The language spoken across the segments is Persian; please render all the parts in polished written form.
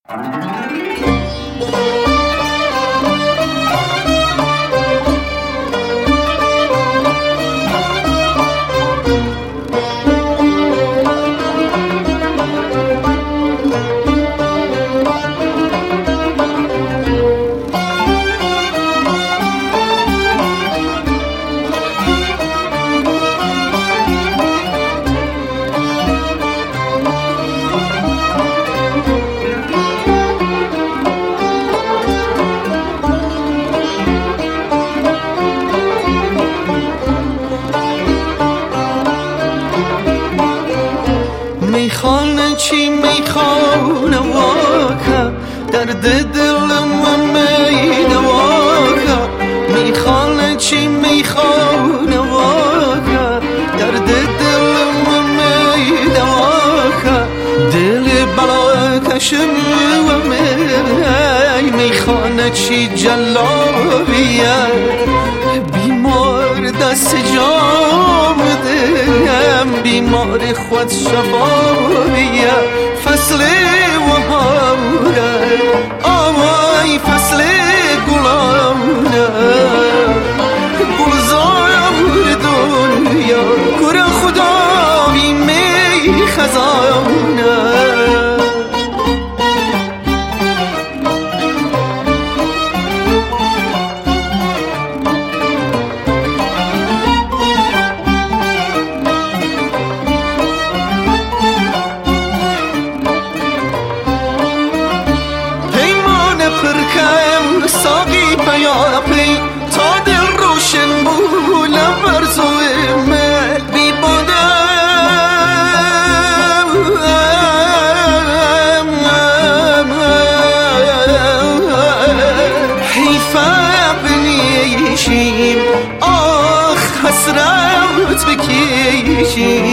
میخانه چی میخانه واکه درد دلم میده واکه میخانه چی میخانه واکه درد دلم میده واکه دل بلا کشم و میخانه چی جلابیه بیمار دست جام دم بیمار خود شفاییه فصل وهاره آوای فصل گلانه گلزار دنیا گر خدا بیمی خزانه ساقی پیاپی تا دل روشن بولم برزوی مل بی بادم حیفه بنیشیم آخ حسرت بکیشیم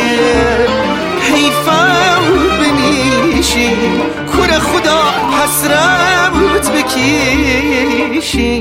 حیفه بنیشیم کره خدا حسرت بکیشیم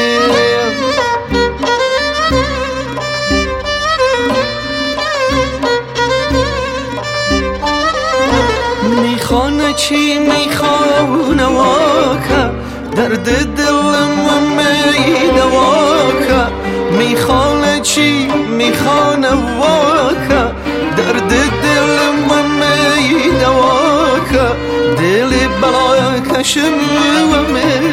میخانه چی میخانه واکه درد دلم میده واکه میخانه چی میخانه واکه درد دلم میده واکه دل بلا کشم و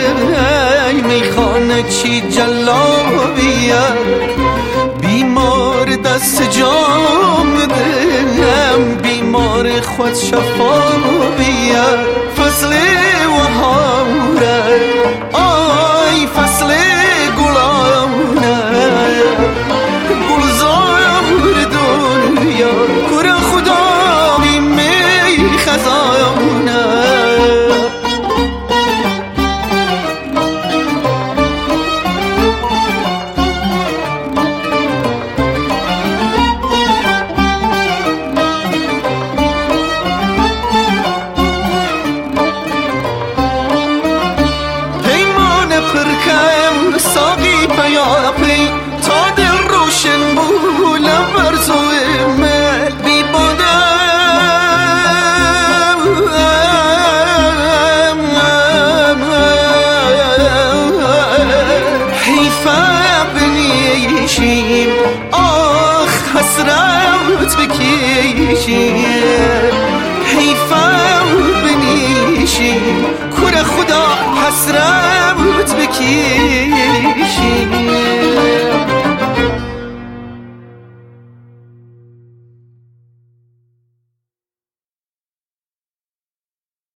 میخانه چی جلابیه بیمار دست جام دلم بیمار خود شفاییه فصل وهاره آی فصل گلانه گلزار دنیا گر خدا بیمی خزانه ساقی پیاپی تا دل روشن بولم برزوی مل بی بادم حیفه بنیشیم آخ حسرت بکیشیم حیفه بنیشیم کره خدا حسرت بکیشیم